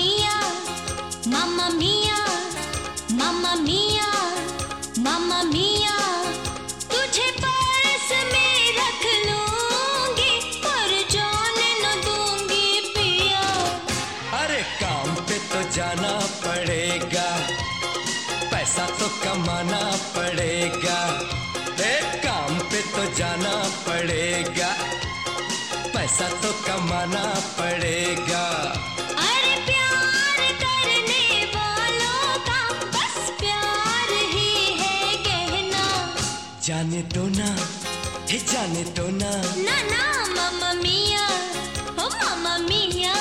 मिया, मामा मिया, मामा मिया, मामा मिया, तुझे पर्स में रख लूंगी पर जाने न दूंगी पिया। अरे काम पे तो जाना पड़ेगा, पैसा तो कमाना पड़ेगा। काम पे तो जाना पड़ेगा, पैसा तो कमाना पड़ेगा। अरे प्यार करने वालों का बस प्यार ही है कहना। जाने दो ना, हे जाने दो ना। ना ना मामा मिया, ओ मामा मिया।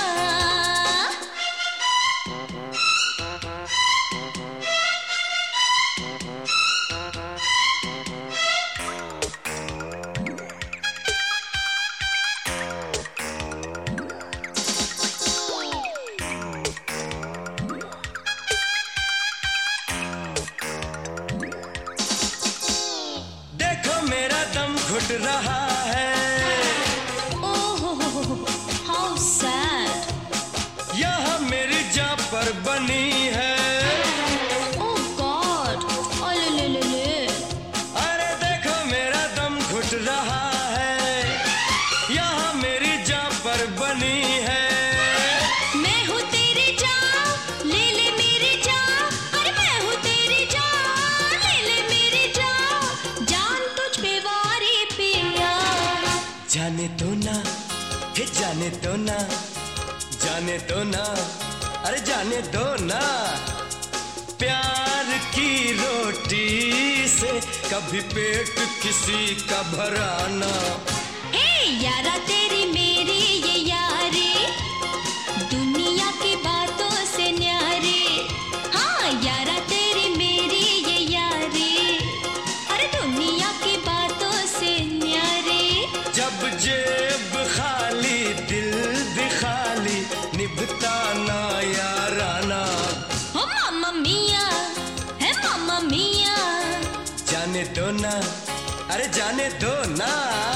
घुट रहा है, ओह हाउ सैड। यहाँ मेरी जान पर बनी है। ओह गॉड, ओले ले ले। अरे देखो मेरा दम घुट रहा है, यहाँ मेरी जान पर बनी है। मैं हूँ तेरी जान, ले ले मेरी जान। अरे मैं हूँ तेरी जान, ले ले मेरी जान। जान तुझ पे वारी पिया। जाने दो ना, हे जाने दो ना, जाने दो ना, अरे जाने दो ना। प्यार की रोटी से कभी पेट किसी का भराना। हे यारा तेरी मेरी ये यारी, दुनिया की बातों से न्यारी। हाँ यारा तेरी मेरी ये यारी, अरे दुनिया की बातों से न्यारी। जब जेब खाली दिल भी खाली, निभता ना याराना। हो मामा मिया, है मामा मिया। जाने दो ना, अरे जाने दो ना।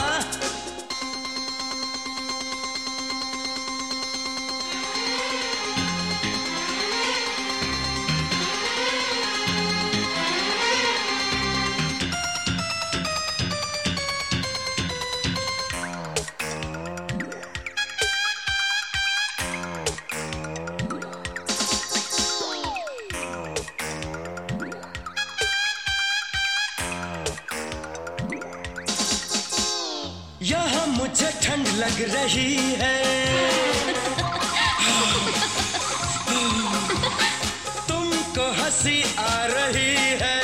यहाँ मुझे ठंड लग रही है, तुमको हंसी आ रही है।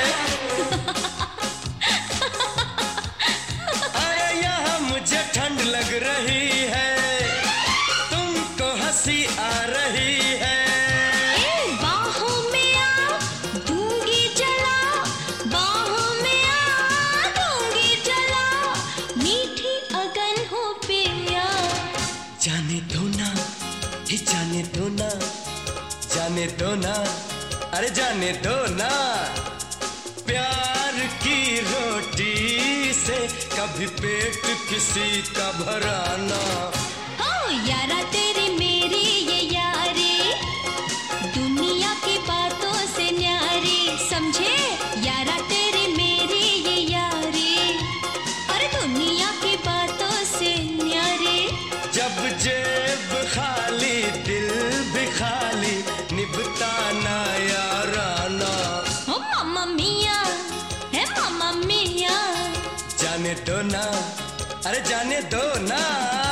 अरे यहाँ मुझे ठंड लग रही है, तुमको हंसी आ रही है। बाहों में आ दूंगी जला, बाहों में आ दूंगी जला। मीठी अगन हो पिया। जाने दो ना, हे जाने दो ना, जाने दो ना, अरे जाने दो ना। प्यार की रोटी से कभी पेट किसी का भराना। हो यारा तेरी मेरी ये यारी, दुनिया की बातों से न्यारी। समझे यारा तेरी मेरी ये यारी, अरे दुनिया की बातों से न्यारी। जब जेब खाली दिल भी खाली, निभता ना याराना। ओ मामा मिया, है मामा मिया। जाने दो ना, अरे जाने दो ना।